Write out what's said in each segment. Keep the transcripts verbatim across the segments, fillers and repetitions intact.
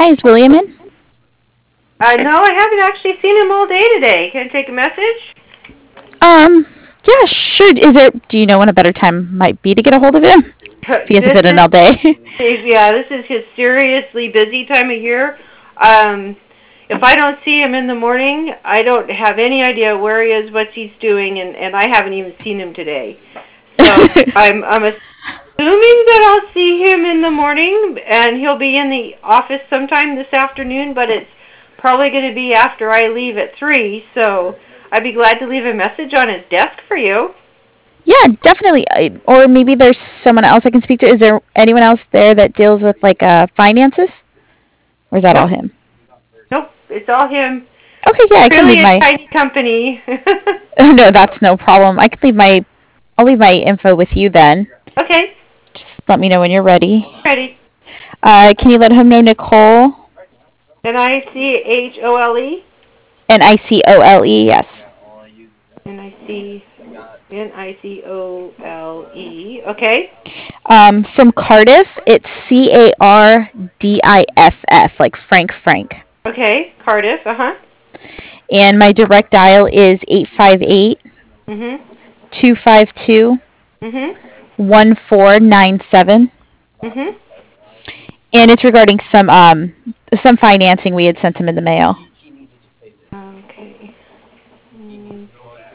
Hi, is William in? Uh, no, I haven't actually seen him all day today. Can I take a message? Um, yeah, sure. Is there? Do you know when a better time might be to get a hold of him? If he hasn't This been in is, all day. yeah, this is his seriously busy time of year. Um, if I don't see him in the morning, I don't have any idea where he is, what he's doing, and, and I haven't even seen him today. So I'm I'm assuming that I'll see him in the morning, and he'll be in the office sometime this afternoon. But it's probably going to be after I leave at three. So I'd be glad to leave a message on his desk for you. Yeah, definitely. I- Or maybe there's someone else I can speak to. Is there anyone else there that deals with like uh finances, or is that all Nope, him? nope, it's all him. Okay, yeah, I can leave Really a my. tiny company. No, that's no problem. I can leave my. I'll leave my info with you then. Okay, Just let me know when you're ready. ready. Uh, can you let him know Nicole? N I C H O L E. N I C O L E. Yes. N I C N I C O L E. Okay. Um, from Cardiff, it's C A R D I F F, like Frank Frank. Okay. Cardiff. Uh huh. And my direct dial is eight five eight, Mhm. two five two, Mhm. one four nine seven. Mhm. And it's regarding some um some financing we had sent him in the mail. Okay. Mm,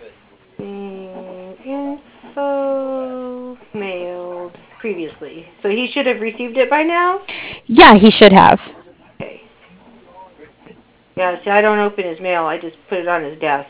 Info mailed previously, so he should have received it by now. Yeah, he should have. Okay. Yeah. See, I don't open his mail. I just put it on his desk.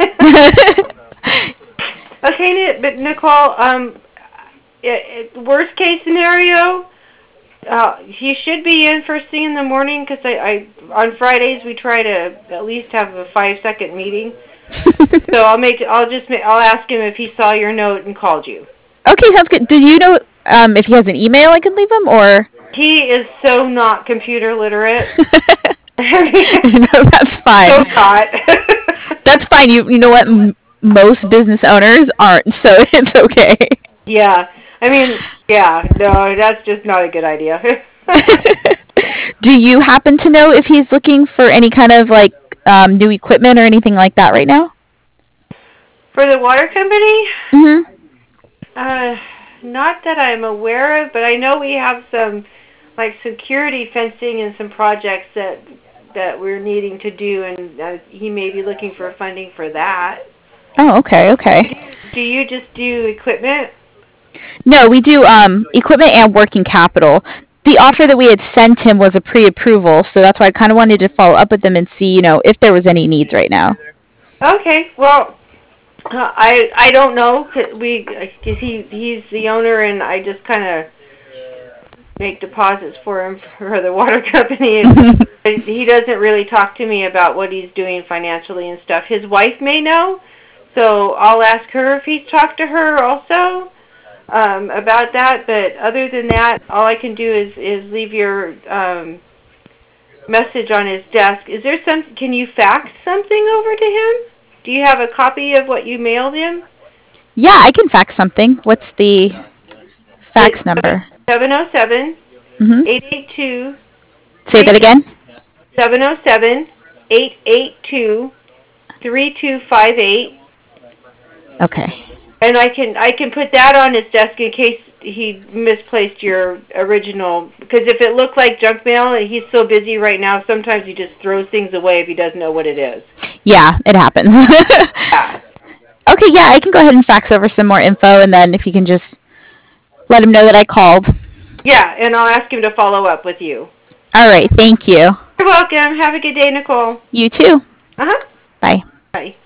Okay, but Nicole, um, it, it, worst case scenario, uh, he should be in first thing in the morning because I, I on Fridays we try to at least have a five second meeting. So I'll make I'll just make, I'll ask him if he saw your note and called you. Okay, sounds good. Do you know um, if he has an email I can leave him or? He is so not computer literate. No, that's fine. So not. That's fine. You you know what? M- most business owners aren't, so it's okay. Yeah. I mean, yeah. No, that's just not a good idea. Do you happen to know if he's looking for any kind of like um, new equipment or anything like that right now? For the water company, Mhm. uh, not that I'm aware of, but I know we have some like security fencing and some projects that that we're needing to do, and uh, he may be looking for funding for that. Oh, okay, okay. Do you just do equipment? No, we do um, equipment and working capital. The offer that we had sent him was a pre-approval, so that's why I kind of wanted to follow up with them and see, you know, if there was any needs right now. Okay, well, uh, I I don't know 'cause we cause he he's the owner and I just kind of make deposits for him for the water company, and he doesn't really talk to me about what he's doing financially and stuff. His wife may know, so I'll ask her if he's talked to her also um, about that. But other than that, all I can do is is leave your um, message on his desk. Is there some? Can you fax something over to him? Do you have a copy of what you mailed him? Yeah, I can fax something. What's the It's fax number? seven oh seven, Mhm. eight eight two, Say that again. seven oh seven, eight eight two, three two five eight. Okay. And I can I can put that on his desk in case he misplaced your original. Because if it looked like junk mail and he's so busy right now, sometimes he just throws things away if he doesn't know what it is. Yeah, it happens. Yeah. Okay, yeah, I can go ahead and fax over some more info, and then if you can just let him know that I called. Yeah, and I'll ask him to follow up with you. All right, thank you. You're welcome. Have a good day, Nicole. You too. Uh huh. Bye. Bye.